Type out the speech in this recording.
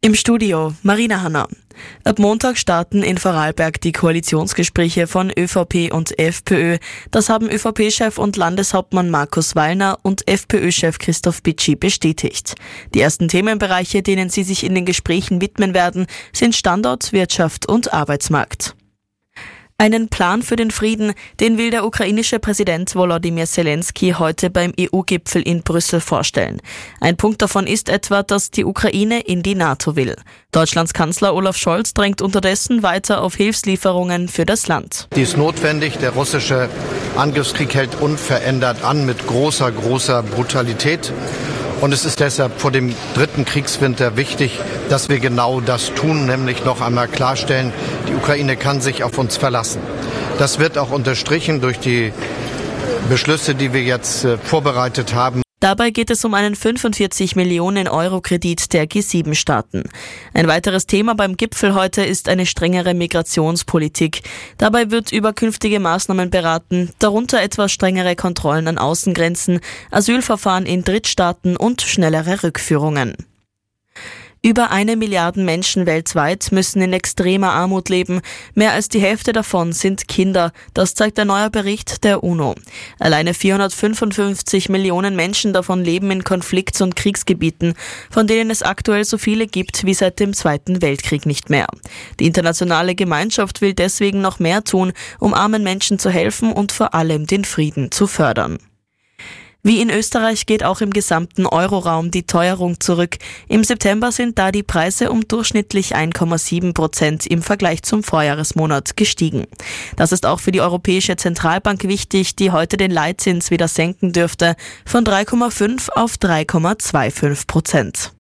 Im Studio Marina Hanna. Ab Montag starten in Vorarlberg die Koalitionsgespräche von ÖVP und FPÖ. Das haben ÖVP-Chef und Landeshauptmann Markus Wallner und FPÖ-Chef Christoph Bitschi bestätigt. Die ersten Themenbereiche, denen sie sich in den Gesprächen widmen werden, sind Standort, Wirtschaft und Arbeitsmarkt. Einen Plan für den Frieden, den will der ukrainische Präsident Volodymyr Zelensky heute beim EU-Gipfel in Brüssel vorstellen. Ein Punkt davon ist etwa, dass die Ukraine in die NATO will. Deutschlands Kanzler Olaf Scholz drängt unterdessen weiter auf Hilfslieferungen für das Land. Die ist notwendig. Der russische Angriffskrieg hält unverändert an mit großer Brutalität. Und es ist deshalb vor dem dritten Kriegswinter wichtig, dass wir genau das tun, nämlich noch einmal klarstellen, die Ukraine kann sich auf uns verlassen. Das wird auch unterstrichen durch die Beschlüsse, die wir jetzt vorbereitet haben. Dabei geht es um einen 45 Millionen Euro Kredit der G7-Staaten. Ein weiteres Thema beim Gipfel heute ist eine strengere Migrationspolitik. Dabei wird über künftige Maßnahmen beraten, darunter etwa strengere Kontrollen an Außengrenzen, Asylverfahren in Drittstaaten und schnellere Rückführungen. Über 1 Milliarde Menschen weltweit müssen in extremer Armut leben. Mehr als die Hälfte davon sind Kinder. Das zeigt ein neuer Bericht der UNO. Alleine 455 Millionen Menschen davon leben in Konflikts- und Kriegsgebieten, von denen es aktuell so viele gibt wie seit dem Zweiten Weltkrieg nicht mehr. Die internationale Gemeinschaft will deswegen noch mehr tun, um armen Menschen zu helfen und vor allem den Frieden zu fördern. Wie in Österreich geht auch im gesamten Euroraum die Teuerung zurück. Im September sind da die Preise um durchschnittlich 1,7% im Vergleich zum Vorjahresmonat gestiegen. Das ist auch für die Europäische Zentralbank wichtig, die heute den Leitzins wieder senken dürfte, von 3,5 auf 3,25%.